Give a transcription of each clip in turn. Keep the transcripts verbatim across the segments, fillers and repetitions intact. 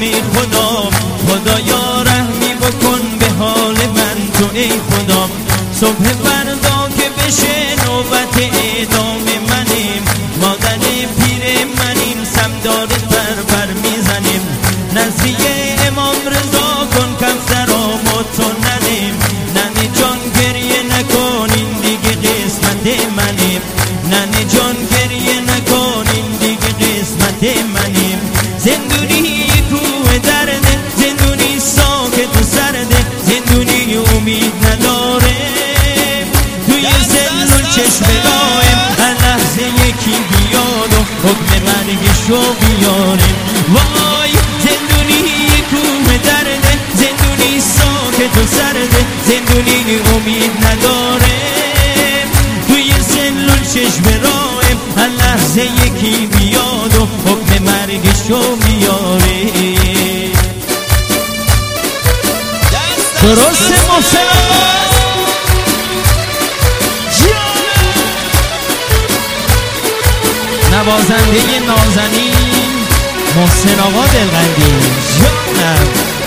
ای خدا، خدایا رحمی بکن به حال من تو ای خدا. صبح فردا که بشه نوبت اعدام منیم، مادر پیر منیم، سمدارت پر پر میزنیم. نزدیه امام رضا کن کفترامو تو ننیم. ننه جان گریه نکن این دیگه قسمت منیم. ننه جان گریه نکن این دیگه قسمت منیم. زندونی کوه درده، زندونی ساکت و سرده، زندونی امید نداره. توی زندون چشم رایم هر لحظه یکی بیاد و حکم مرگشو بیاره. وای زندونی کوه درده، زندونی ساکت و سرده، زندونی امید نداره. توی زندون چشم رایم هر لحظه یکی بیاد و حکم مرگشو بیاره. درسته محسن آقا نوازنده نازنین محسن آقا دلقندی جانم.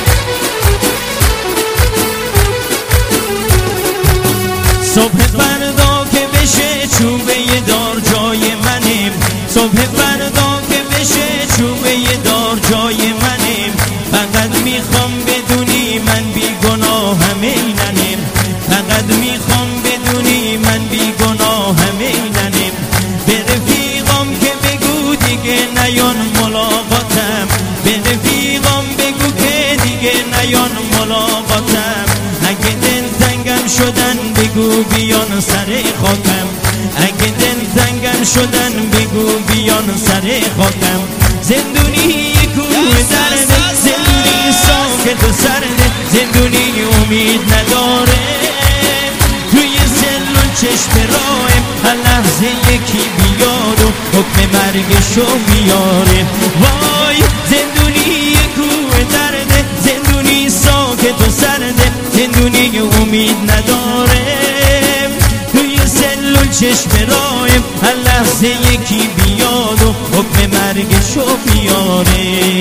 صبح فردا که بشه چوبه دار جای منیم. صبح فردا که بشه چوبه دار جای منیم. فقط میخوام بدونی من بیگناهم ای ننیم. فقط میخوام بدونی من بیگناهم ای ننیم. به رفیقام که بگو دیگه نیان ملاقاتم. به رفیقام بگو که دیگه نیان ملاقاتم. اگه دل تنگم شدن بگو بیان سر خاکم. اگه دل تنگم شدن بگو بیان سر خاکم. زندونی کوه درده، زندونی ساکت و سرده، زندونی امید نداره. توی زندون چشم رایم هر لحظه یکی بیاد و حکم مرگشو بیاره. وای زندونی کوه درده، زندونی ساکت و سرده، زندونی امید نداره. توی زندون چشم رایم هر لحظه یکی بیاد و حکم مرگشو بیاره.